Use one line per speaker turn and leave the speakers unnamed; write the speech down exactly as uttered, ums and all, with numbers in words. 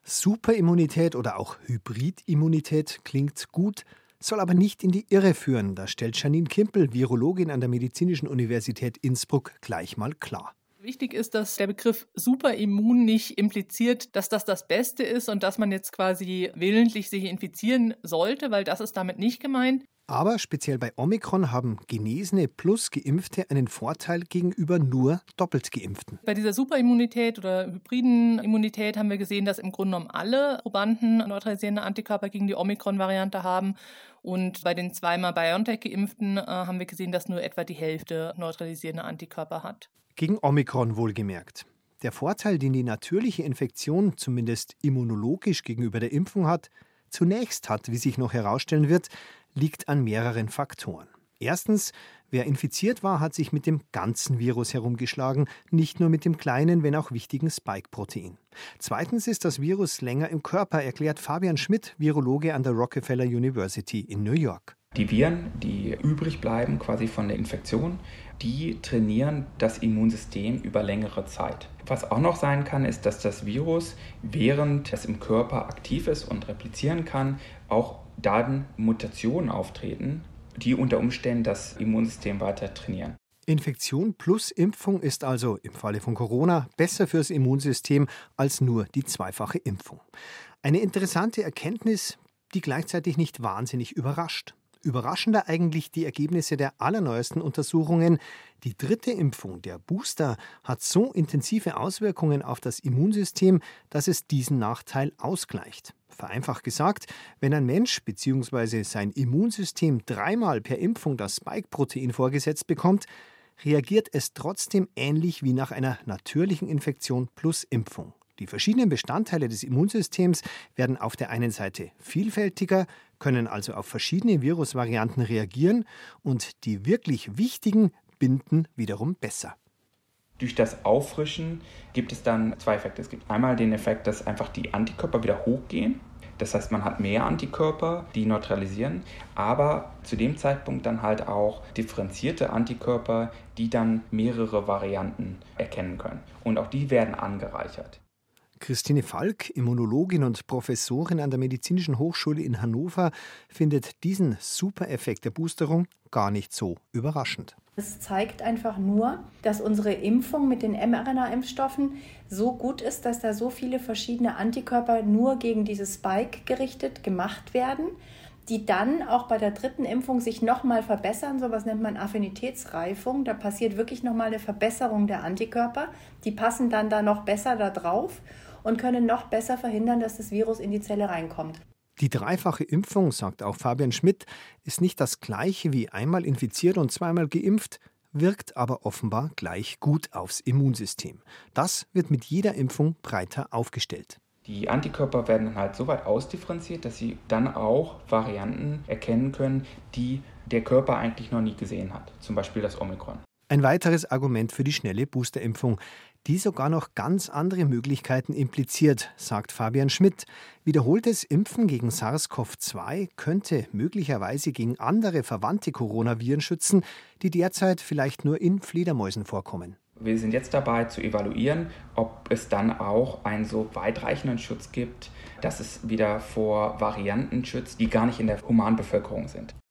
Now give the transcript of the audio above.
Superimmunität oder auch Hybridimmunität klingt gut, soll aber nicht in die Irre führen. Das stellt Janine Kimpel, Virologin an der Medizinischen Universität Innsbruck, gleich mal klar.
Wichtig ist, dass der Begriff Superimmun nicht impliziert, dass das das Beste ist und dass man jetzt quasi willentlich sich infizieren sollte, weil das ist damit nicht gemeint.
Aber speziell bei Omikron haben Genesene plus Geimpfte einen Vorteil gegenüber nur doppelt Geimpften.
Bei dieser Superimmunität oder hybriden Immunität haben wir gesehen, dass im Grunde genommen alle Probanden neutralisierende Antikörper gegen die Omikron-Variante haben. Und bei den zweimal BioNTech-Geimpften äh, haben wir gesehen, dass nur etwa die Hälfte neutralisierende Antikörper hat.
Gegen Omikron wohlgemerkt. Der Vorteil, den die natürliche Infektion zumindest immunologisch gegenüber der Impfung hat, zunächst hat, wie sich noch herausstellen wird, liegt an mehreren Faktoren. Erstens, wer infiziert war, hat sich mit dem ganzen Virus herumgeschlagen, nicht nur mit dem kleinen, wenn auch wichtigen Spike-Protein. Zweitens ist das Virus länger im Körper, erklärt Fabian Schmidt, Virologe an der Rockefeller University in New York.
Die Viren, die übrig bleiben quasi von der Infektion, die trainieren das Immunsystem über längere Zeit. Was auch noch sein kann, ist, dass das Virus, während es im Körper aktiv ist und replizieren kann, auch dann Mutationen auftreten, die unter Umständen das Immunsystem weiter trainieren.
Infektion plus Impfung ist also im Falle von Corona besser fürs Immunsystem als nur die zweifache Impfung. Eine interessante Erkenntnis, die gleichzeitig nicht wahnsinnig überrascht. Überraschender eigentlich die Ergebnisse der allerneuesten Untersuchungen. Die dritte Impfung, der Booster, hat so intensive Auswirkungen auf das Immunsystem, dass es diesen Nachteil ausgleicht. Vereinfacht gesagt, wenn ein Mensch bzw. sein Immunsystem dreimal per Impfung das Spike-Protein vorgesetzt bekommt, reagiert es trotzdem ähnlich wie nach einer natürlichen Infektion plus Impfung. Die verschiedenen Bestandteile des Immunsystems werden auf der einen Seite vielfältiger, können also auf verschiedene Virusvarianten reagieren und die wirklich wichtigen binden wiederum besser.
Durch das Auffrischen gibt es dann zwei Effekte. Es gibt einmal den Effekt, dass einfach die Antikörper wieder hochgehen. Das heißt, man hat mehr Antikörper, die neutralisieren, aber zu dem Zeitpunkt dann halt auch differenzierte Antikörper, die dann mehrere Varianten erkennen können. Und auch die werden angereichert.
Christine Falk, Immunologin und Professorin an der Medizinischen Hochschule in Hannover, findet diesen Supereffekt der Boosterung gar nicht so überraschend.
Es zeigt einfach nur, dass unsere Impfung mit den mRNA-Impfstoffen so gut ist, dass da so viele verschiedene Antikörper nur gegen dieses Spike gerichtet gemacht werden, die dann auch bei der dritten Impfung sich nochmal verbessern. So was nennt man Affinitätsreifung. Da passiert wirklich nochmal eine Verbesserung der Antikörper. Die passen dann da noch besser da drauf und können noch besser verhindern, dass das Virus in die Zelle reinkommt.
Die dreifache Impfung, sagt auch Fabian Schmidt, ist nicht das gleiche wie einmal infiziert und zweimal geimpft, wirkt aber offenbar gleich gut aufs Immunsystem. Das wird mit jeder Impfung breiter aufgestellt.
Die Antikörper werden dann halt so weit ausdifferenziert, dass sie dann auch Varianten erkennen können, die der Körper eigentlich noch nie gesehen hat. Zum Beispiel das Omikron.
Ein weiteres Argument für die schnelle Boosterimpfung, die sogar noch ganz andere Möglichkeiten impliziert, sagt Fabian Schmidt. Wiederholtes Impfen gegen SARS-C o V zwei könnte möglicherweise gegen andere verwandte Coronaviren schützen, die derzeit vielleicht nur in Fledermäusen vorkommen.
Wir sind jetzt dabei zu evaluieren, ob es dann auch einen so weitreichenden Schutz gibt, dass es wieder vor Varianten schützt, die gar nicht in der Humanbevölkerung sind.